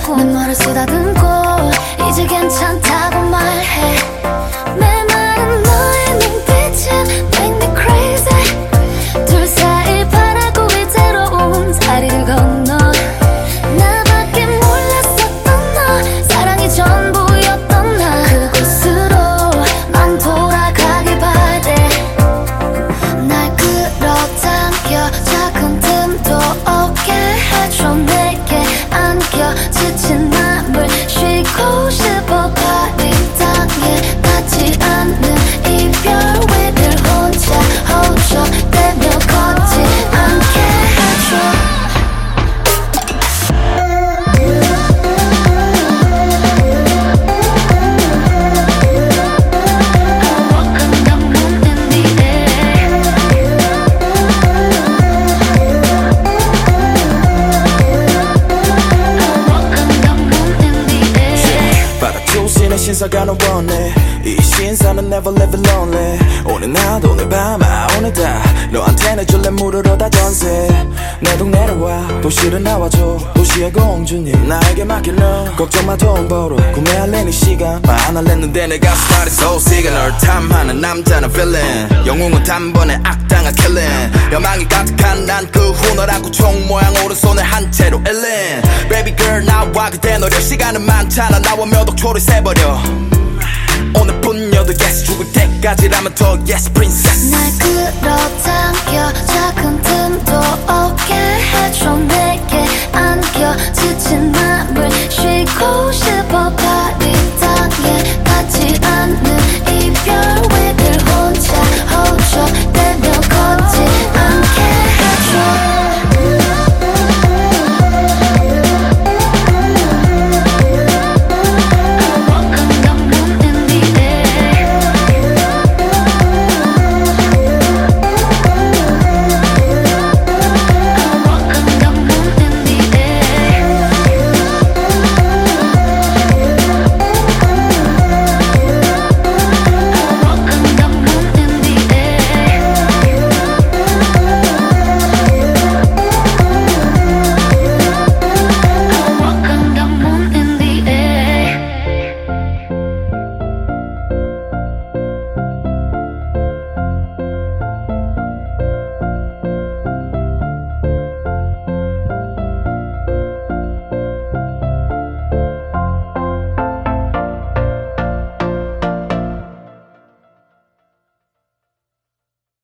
않냐고 내 말을 쓰다듬고 이제 괜찮다고 말해. 메마른 너의 눈빛은 make me crazy. 둘 사이 바라고 위태로운 다리를 건너 나밖에 몰랐었던 너 사랑이 전부였던 나 그곳으로 난 돌아가길 바래. 날 끌어당겨 작은 틈도 없게 해줘 내게 안겨 지친 맘을 쉬고 싶어 파리 땅에 닿지 않는 이별 위를 혼자 허우적대며 걷지 않게 해줘. 신사가는 원해 이 신사는 never live lonely. 오늘 낮 오늘 밤 오늘 다 너한테 내줄래 물으러 다 전세. 내 동네로 와 도시를 나와줘 도시의 공주님 나에게 맡길러 걱정 마 돈 벌어 구매할래 네 시간 반할랬는데 내가 스타일이 소시가 널 탐하는 남자는 feeling 영웅은 단번에 악당한 killing 여망이 가득한 난 그 후 너라고 총 모양 오른손에 한 채로 일린 Baby girl 나와 그대 노려 시간은 많잖아 나와 몇 억초를 세버려 오늘뿐이어도 yes 죽을 때까지라면 더 yes princess. 날 끌어당겨 작은 틈도 없게 해줘 내게 안겨 지친 맘을 쉬고 싶어 파리 땅에